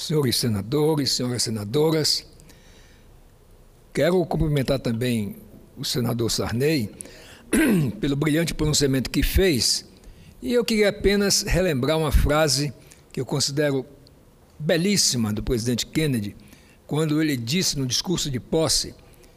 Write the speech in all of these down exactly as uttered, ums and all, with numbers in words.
senhores senadores, senhoras senadoras. Quero cumprimentar também o senador Sarney pelo brilhante pronunciamento que fez, e eu queria apenas relembrar uma frase que eu considero belíssima do presidente Kennedy, quando ele disse no discurso de posse: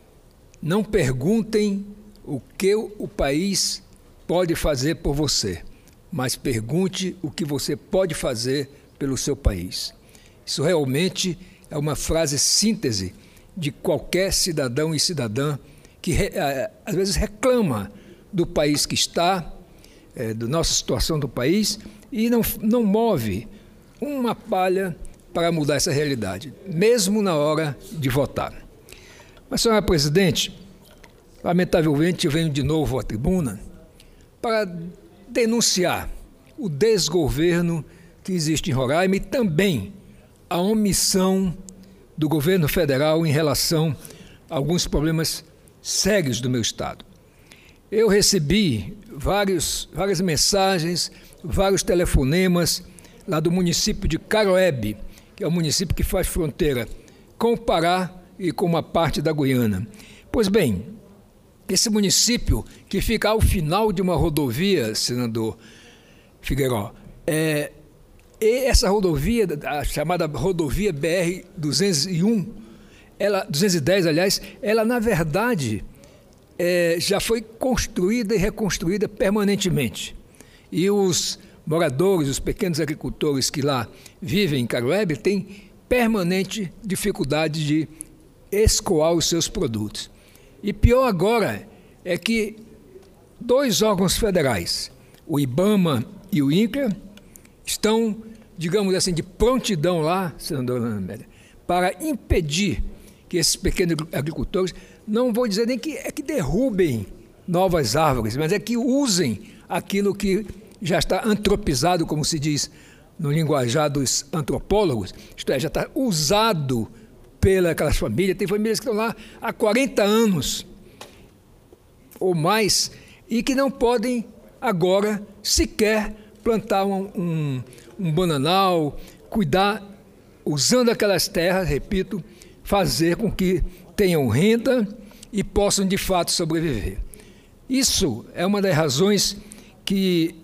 não perguntem o que o país pode fazer por você, mas pergunte o que você pode fazer pelo seu país. Isso realmente é uma frase síntese de qualquer cidadão e cidadã que às vezes reclama do país que está, é, da nossa situação do país, e não, não move uma palha para mudar essa realidade, mesmo na hora de votar. Mas, senhora presidente, lamentavelmente eu venho de novo à tribuna para denunciar o desgoverno que existe em Roraima e também a omissão do governo federal em relação a alguns problemas sérios do meu estado. Eu recebi vários, várias mensagens, vários telefonemas lá do município de Caroebe, que é o município que faz fronteira com o Pará e com uma parte da Guiana. Pois bem, esse município que fica ao final de uma rodovia, senador Figueiró, é, e essa rodovia, a chamada rodovia B R duzentos e um, ela, duzentos e dez, aliás, ela, na verdade, é, já foi construída e reconstruída permanentemente. E os moradores, os pequenos agricultores que lá vivem em Caroebe, têm permanente dificuldade de escoar os seus produtos. E pior agora é que dois órgãos federais, o IBAMA e o INCRA, estão, digamos assim, de prontidão lá, senadora Ana Amélia, para impedir que esses pequenos agricultores, não vou dizer nem que, é que derrubem novas árvores, mas é que usem aquilo que já está antropizado, como se diz no linguajar dos antropólogos, isto é, já está usado pelas famílias. Tem famílias que estão lá há quarenta anos ou mais e que não podem agora sequer plantar um, um, um bananal, cuidar, usando aquelas terras, repito, fazer com que tenham renda e possam de fato sobreviver. Isso é uma das razões que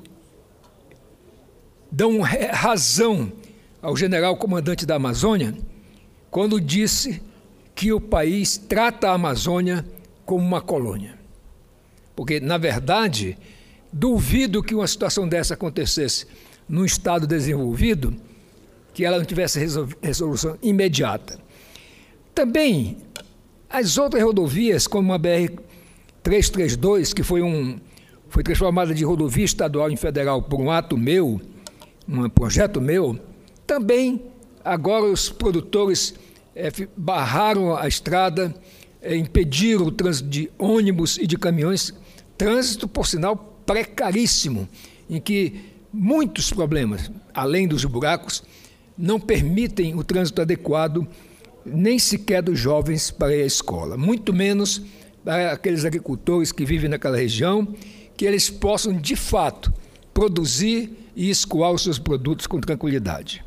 dão razão ao general comandante da Amazônia quando disse que o país trata a Amazônia como uma colônia. Porque, na verdade, duvido que uma situação dessa acontecesse num estado desenvolvido, que ela não tivesse resolução imediata. Também, as outras rodovias, como a B R trezentos e trinta e dois, que foi, um, foi transformada de rodovia estadual em federal por um ato meu, um projeto meu, também agora os produtores é, barraram a estrada, é, impediram o trânsito de ônibus e de caminhões, trânsito, por sinal, precaríssimo, em que muitos problemas, além dos buracos, não permitem o trânsito adequado nem sequer dos jovens para ir à escola, muito menos para aqueles agricultores que vivem naquela região, que eles possam, de fato, produzir e escoar os seus produtos com tranquilidade.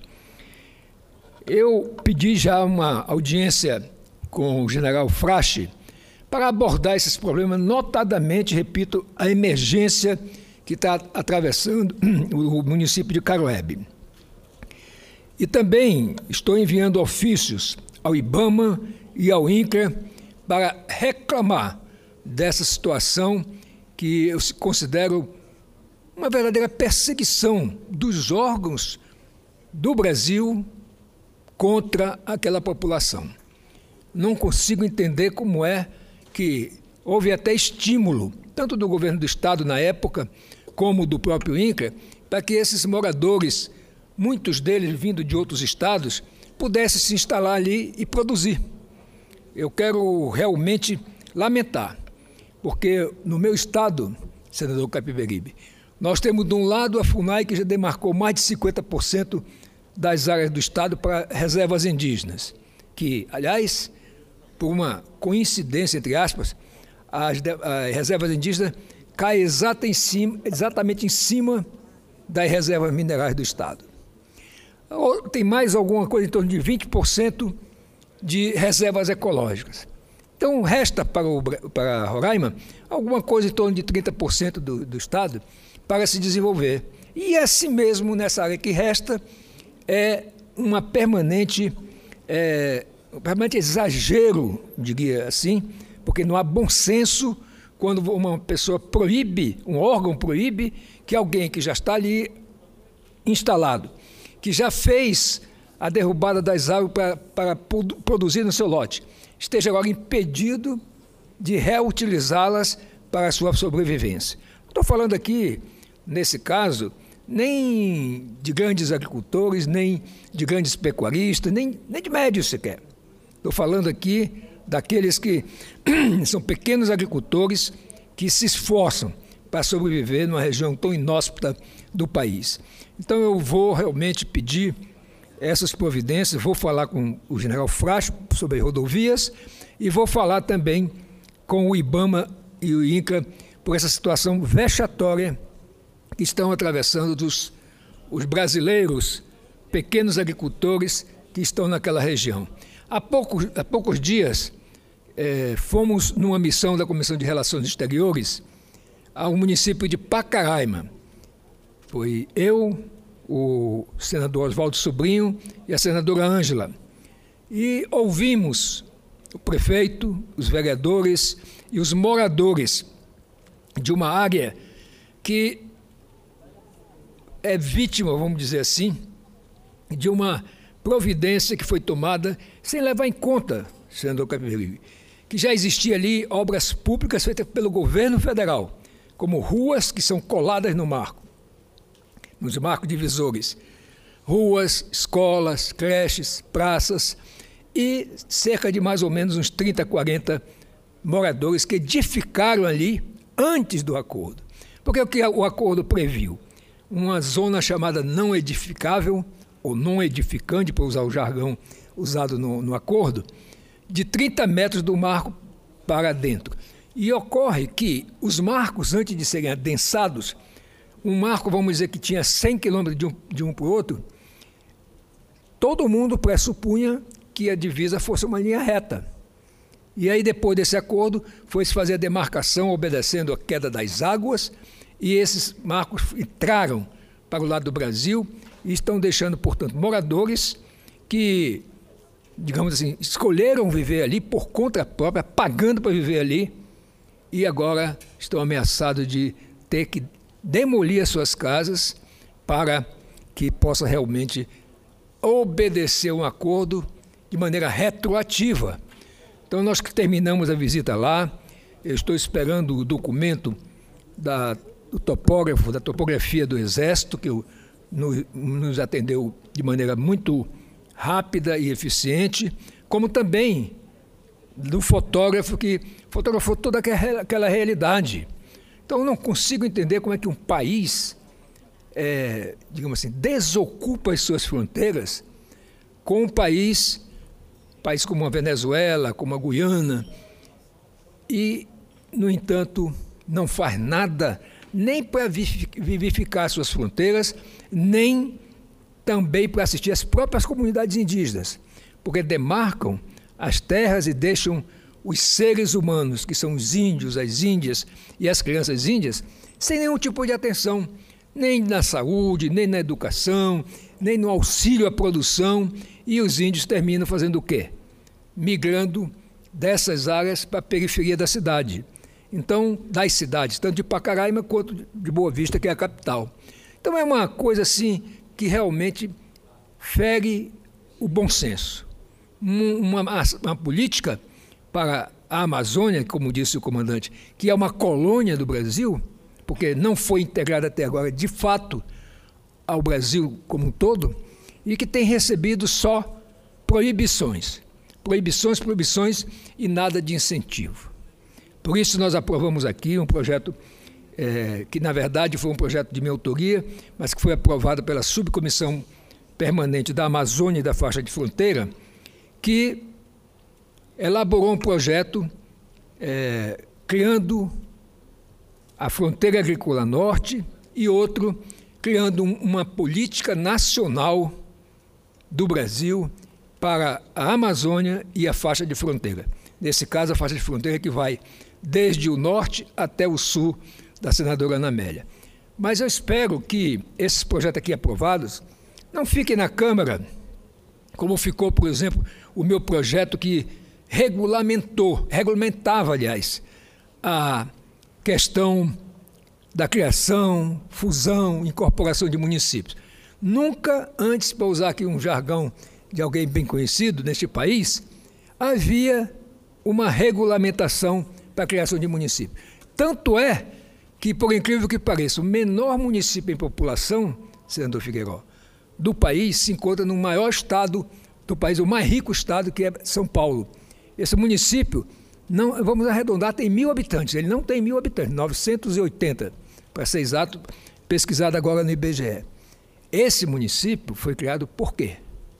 Eu pedi já uma audiência com o general Frache para abordar esses problemas, notadamente, repito, a emergência que está atravessando o município de Caroebe. E também estou enviando ofícios ao IBAMA e ao INCRA para reclamar dessa situação que eu considero uma verdadeira perseguição dos órgãos do Brasil contra aquela população. Não consigo entender como é que houve até estímulo, tanto do governo do Estado na época, como do próprio INCRA, para que esses moradores, muitos deles vindo de outros estados, pudessem se instalar ali e produzir. Eu quero realmente lamentar, porque no meu estado, senador Capiberibe, nós temos de um lado a FUNAI, que já demarcou mais de cinquenta por cento das áreas do estado para reservas indígenas, que, aliás, por uma coincidência, entre aspas, as, as reservas indígenas caem exata em cima, exatamente em cima das reservas minerais do estado. tem mais alguma coisa em torno de vinte por cento de reservas ecológicas. Então, resta para, o, para Roraima alguma coisa em torno de trinta por cento do, do estado para se desenvolver. E assim mesmo, nessa área que resta, é uma permanente, é, um permanente exagero, diria assim, porque não há bom senso quando uma pessoa proíbe, um órgão proíbe, que alguém que já está ali instalado, que já fez a derrubada das árvores para, para produzir no seu lote, esteja agora impedido de reutilizá-las para a sua sobrevivência. Estou falando aqui, nesse caso, nem de grandes agricultores, nem de grandes pecuaristas, nem, nem de médios sequer. Estou falando aqui daqueles que são pequenos agricultores que se esforçam para sobreviver numa região tão inóspita do país. Então eu vou realmente pedir essas providências, vou falar com o general Frasco sobre rodovias e vou falar também com o IBAMA e o INCRA por essa situação vexatória que estão atravessando dos, os brasileiros, pequenos agricultores que estão naquela região. Há poucos, há poucos dias, eh, fomos numa missão da Comissão de Relações Exteriores ao município de Pacaraima. Foi eu, o senador Oswaldo Sobrinho e a senadora Ângela. E ouvimos o prefeito, os vereadores e os moradores de uma área que é vítima, vamos dizer assim, de uma providência que foi tomada sem levar em conta, senador Capiberibe, que já existia ali obras públicas feitas pelo governo federal, como ruas que são coladas no marco, nos marcos divisores, ruas, escolas, creches, praças e cerca de mais ou menos uns trinta, quarenta moradores que edificaram ali antes do acordo. Porque o que o acordo previu? Uma zona chamada não edificável, ou não edificante, para usar o jargão usado no, no acordo, de trinta metros do marco para dentro. E ocorre que os marcos, antes de serem adensados, um marco, vamos dizer, que tinha cem quilômetros de um, de um para o outro, todo mundo pressupunha que a divisa fosse uma linha reta. E aí, depois desse acordo, foi-se fazer a demarcação obedecendo a queda das águas, e esses marcos entraram para o lado do Brasil e estão deixando, portanto, moradores que, digamos assim, escolheram viver ali por conta própria, pagando para viver ali, e agora estão ameaçados de ter que demolir as suas casas para que possa realmente obedecer um acordo de maneira retroativa. Então, nós que terminamos a visita lá, eu estou esperando o documento da, do topógrafo, da topografia do Exército, que eu, no, nos atendeu de maneira muito rápida e eficiente, como também do fotógrafo que fotografou toda aquela, aquela realidade. Então, eu não consigo entender como é que um país, é, digamos assim, desocupa as suas fronteiras com um país, país como a Venezuela, como a Guiana, e, no entanto, não faz nada nem para vivificar suas fronteiras, nem também para assistir as próprias comunidades indígenas, porque demarcam as terras e deixam os seres humanos, que são os índios, as índias e as crianças índias, sem nenhum tipo de atenção, nem na saúde, nem na educação, nem no auxílio à produção, e os índios terminam fazendo o quê? Migrando dessas áreas para a periferia da cidade. Então, das cidades, tanto de Pacaraima quanto de Boa Vista, que é a capital. Então, é uma coisa assim que realmente fere o bom senso. Uma, uma, uma política para a Amazônia, como disse o comandante, que é uma colônia do Brasil, porque não foi integrada até agora, de fato, ao Brasil como um todo, e que tem recebido só proibições. Proibições, proibições e nada de incentivo. Por isso nós aprovamos aqui um projeto é, que, na verdade, foi um projeto de minha autoria, mas que foi aprovado pela Subcomissão Permanente da Amazônia e da Faixa de Fronteira, que elaborou um projeto é, criando a Fronteira Agrícola Norte e outro criando um, uma política nacional do Brasil para a Amazônia e a faixa de fronteira. Nesse caso, a faixa de fronteira que vai desde o norte até o sul da senadora Ana Amélia. Mas eu espero que esses projetos aqui aprovados não fiquem na Câmara, como ficou, por exemplo, o meu projeto que regulamentou, regulamentava, aliás, a questão da criação, fusão, incorporação de municípios. Nunca antes, para usar aqui um jargão de alguém bem conhecido neste país, havia uma regulamentação para a criação de municípios. Tanto é que, por incrível que pareça, o menor município em população, senador Figueiró, do país se encontra no maior estado do país, o mais rico estado, que é São Paulo. Esse município, não, vamos arredondar, tem mil habitantes. Ele não tem mil habitantes, novecentos e oitenta, para ser exato, pesquisado agora no I B G E. Esse município foi criado por quê?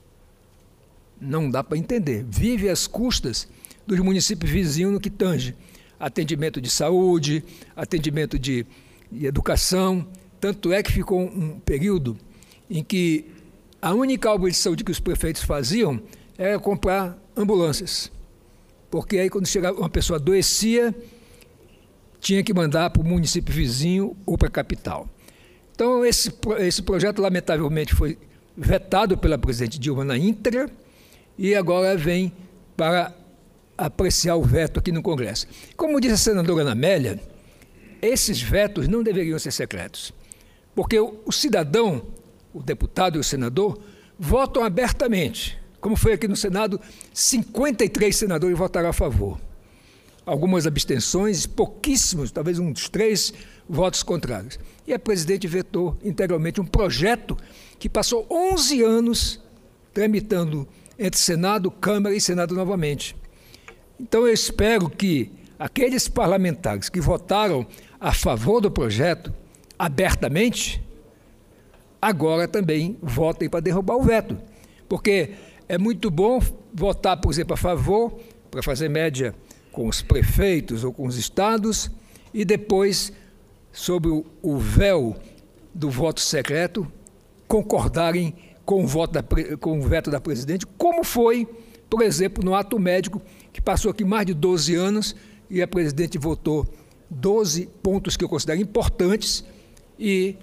Não dá para entender. Vive às custas dos municípios vizinhos no que tange atendimento de saúde, atendimento de, de educação. Tanto é que ficou um período em que a única obra de saúde que os prefeitos faziam era comprar ambulâncias. Porque aí, quando chegava uma pessoa adoecia, tinha que mandar para o município vizinho ou para a capital. Então, esse, esse projeto, lamentavelmente, foi vetado pela presidente Dilma na íntegra e agora vem para apreciar o veto aqui no Congresso. Como disse a senadora Ana Amélia, esses vetos não deveriam ser secretos, porque o, o cidadão, o deputado e o senador, votam abertamente. Como foi aqui no Senado, cinquenta e três senadores votaram a favor. Algumas abstenções, pouquíssimos, talvez uns três votos contrários. E a presidente vetou integralmente um projeto que passou onze anos tramitando entre Senado, Câmara e Senado novamente. Então eu espero que aqueles parlamentares que votaram a favor do projeto abertamente, agora também votem para derrubar o veto. Porque é muito bom votar, por exemplo, a favor, para fazer média com os prefeitos ou com os estados, e depois, sob o, o véu do voto secreto, concordarem com o, voto da, com o veto da presidente, como foi, por exemplo, no ato médico, que passou aqui mais de doze anos, e a presidente votou doze pontos que eu considero importantes, e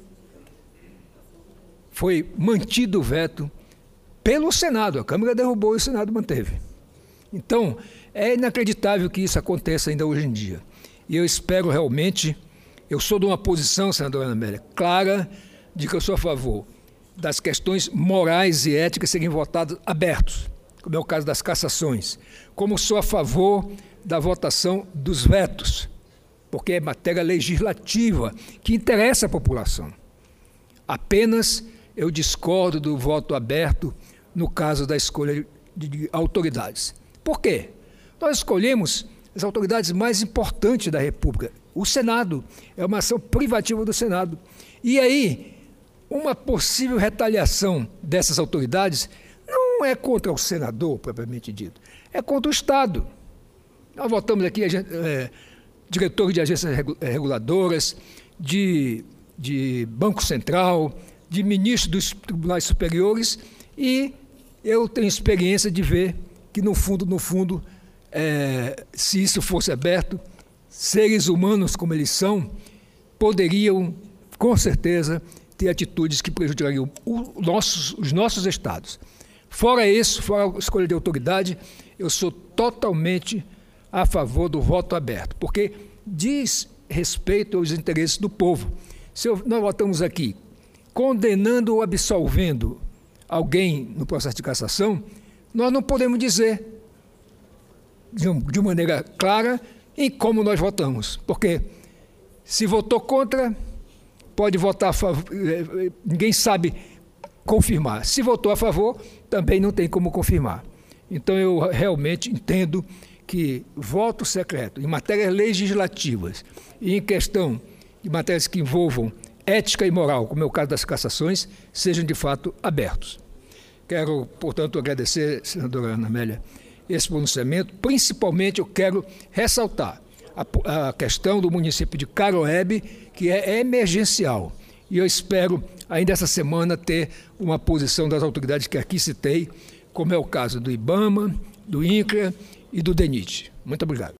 foi mantido o veto pelo Senado. A Câmara derrubou e o Senado manteve. Então, é inacreditável que isso aconteça ainda hoje em dia. E eu espero realmente, eu sou de uma posição, senadora Ana Amélia, clara de que eu sou a favor das questões morais e éticas serem votadas abertos, como é o caso das cassações, como sou a favor da votação dos vetos, porque é matéria legislativa que interessa a população. Apenas eu discordo do voto aberto no caso da escolha de, de autoridades. Por quê? Nós escolhemos as autoridades mais importantes da República. O Senado é uma ação privativa do Senado. E aí, uma possível retaliação dessas autoridades não é contra o senador, propriamente dito, é contra o Estado. Nós votamos aqui é, diretores de agências reguladoras, de, de Banco Central, de ministros dos tribunais superiores, e eu tenho experiência de ver que, no fundo, no fundo, é, se isso fosse aberto, seres humanos como eles são, poderiam, com certeza, ter atitudes que prejudicariam o nossos, os nossos estados. Fora isso, fora a escolha de autoridade, eu sou totalmente a favor do voto aberto, porque diz respeito aos interesses do povo. Se eu, nós votamos aqui condenando ou absolvendo alguém no processo de cassação, nós não podemos dizer de maneira clara em como nós votamos, porque se votou contra, pode votar a favor, ninguém sabe confirmar. Se votou a favor, também não tem como confirmar. Então eu realmente entendo que voto secreto em matérias legislativas e em questão de matérias que envolvam ética e moral, como é o caso das cassações, sejam de fato abertos. Quero, portanto, agradecer, senadora Ana Amélia, esse pronunciamento. Principalmente eu quero ressaltar a, a questão do município de Caroebe, que é emergencial. E eu espero ainda essa semana, ter uma posição das autoridades que aqui citei, como é o caso do IBAMA, do INCRA e do DENIT. Muito obrigado.